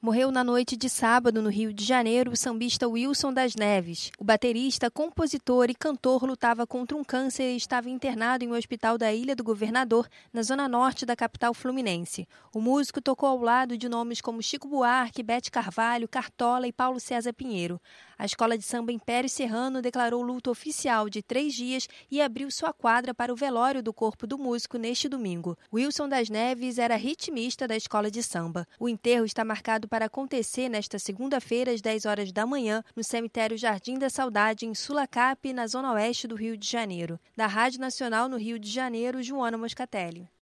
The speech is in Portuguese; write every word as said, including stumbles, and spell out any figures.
Morreu na noite de sábado, no Rio de Janeiro, o sambista Wilson das Neves. O baterista, compositor e cantor lutava contra um câncer e estava internado em um hospital da Ilha do Governador, na zona norte da capital fluminense. O músico tocou ao lado de nomes como Chico Buarque, Bete Carvalho, Cartola e Paulo César Pinheiro. A escola de samba Império Serrano declarou luto oficial de três dias e abriu sua quadra para o velório do corpo do músico neste domingo. Wilson das Neves era ritmista da escola de samba. O enterro está marcado para acontecer nesta segunda-feira, às dez horas da manhã, no cemitério Jardim da Saudade, em Sulacap, na zona oeste do Rio de Janeiro. Da Rádio Nacional no Rio de Janeiro, Joana Moscatelli.